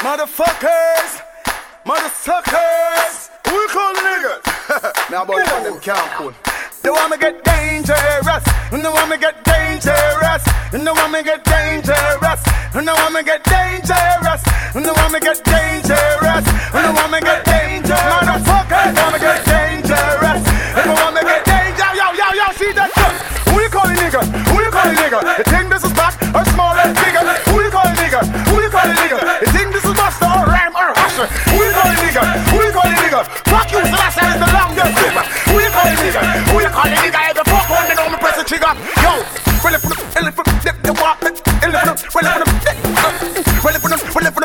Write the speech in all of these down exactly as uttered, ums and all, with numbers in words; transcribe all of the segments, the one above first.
Motherfuckers, motherfuckers, who you call niggas? Now boy, on them can't pull. They want me get dangerous, and they want me get dangerous, and they want me get dangerous, and they want me get dangerous, and they want me get dangerous, and they want me get dangerous. Motherfuckers, they want me get dangerous, and they want me get dangerous. Yo, yo, yo, see that shit? Who you calling nigga? Who you calling nigga? You think this is back or small or bigger? Who you calling nigga? Who you calling nigga? You think this is master or rhyme or usher? Who you calling nigga? Who you calling nigga? Fuck you, so that's the longest nigga. Who you calling nigga? Who you calling nigga? Every fuck one, they know me press the trigger. Yo, well if them, well if them, they walk it, well if them, well if them, well if them, well if them,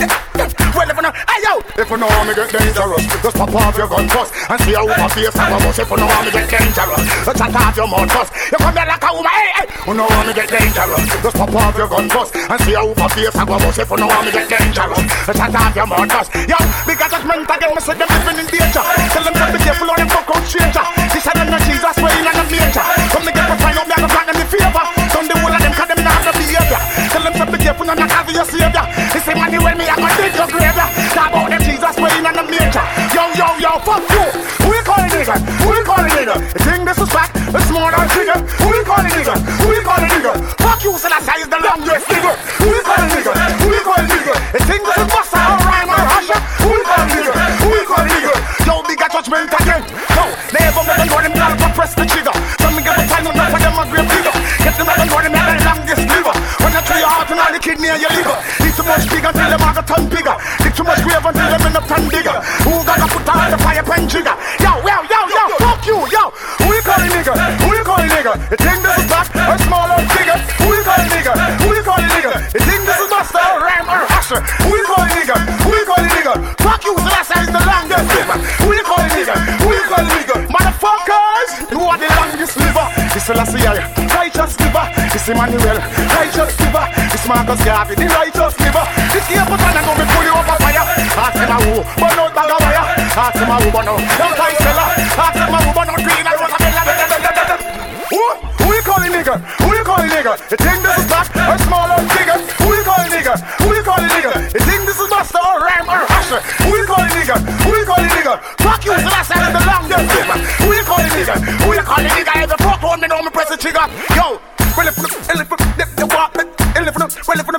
well if them, hey yo. If you know how me get dangerous, just pop off your gun first and see how my face I go bust. If you know how me get dangerous, just chat off your mouth first. You come here like a woman, hey hey. You know how me get dangerous, just pop off your gun first and see how my face I go bust. If you know how me get dangerous, just chat off your mouth first. Yo, bigger judgment again, me say them living in danger. Tell them to be careful or them fuck out stranger. This ain't no Jesus way in the nature. Come me get to find out me and grant them the favor. Done the whole of them 'cause them not have no behavior. Tell them to be careful and not have your savior. They say money when me I go dig your grave. Talk about them Jesus way in the nature. Yo yo yo, fuck you. Who you calling nigga? Who you calling nigga? You think this is back? It's more than trigger. Who you calling nigga? Who you calling nigga? Fuck you, so that's how is the longest nigga. Who you calling nigga? Who you calling nigga? You think this is Buster or Rhyme or Usher? Who you calling nigga? Who you calling nigga? Yo, bigger judgment again. No, they ever make them know them girl to press the trigger. So me get the time enough for them a great figure. Get them at the know them at the longest liver. When you throw your heart and all the kidney and your liver. Need too much big until them have a ton bigger. Dig too much grave until them end up ton bigger. Who gonna put on the fire pen trigger? Yo, yo, yo, yo, fuck you, yo. Who you calling nigga? Who you calling nigga? You think this is back or small or bigger? Who you calling nigga? Who you calling nigga? You think this is Buster or Rhyme or Usher? Who you calling nigga? Who you calling nigga? Fuck you, so that's how is the longest liver. Who you calling nigga? Who you calling nigga? Motherfuckers, who are the longest liver? This is Lassie, righteous liver. This Emmanuel, righteous liver. This Marcus Garvey, the righteous liver. This here put on and go me pull you up a fire. Ask him a who, but not bag of wire. Ask him a who, but no, don't tie seller. Ask him a who, but not green and rosabella. Who? Who you calling nigga? Who you calling nigga? You think this is back or small or bigger? Who you calling nigga? Who you calling nigga? You think this is Buster or Rhyme or Usher? Who you calling nigga? Who you calling nigga? Fuck you, so that's how the longest liver. Who you calling nigga? Who you calling nigga? Every fuck one, me know me press the trigger. Yo, well if them, well if them, they walk it, well if them, well if them,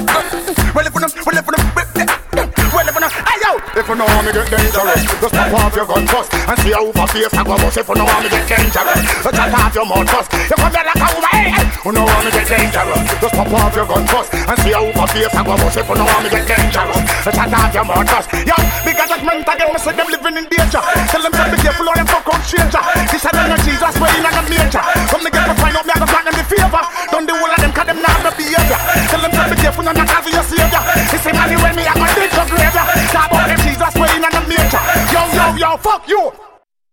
well if them, well if them, well if them, hey yo. If you know how me get dangerous, just pop off your gun first and see how my face I go bust. If you know how me get dangerous, just chat off your mouth first. You come here like a woman, hey hey. You know how me get dangerous, just pop off your gun first and see how my face I go bust. If you know how me get dangerous, just chat off your mouth first. Yo, bigger judgment again, me say them living in danger. Tell them to be careful or them fuck out stranger. This ain't no Jesus way in the nature. Come me get the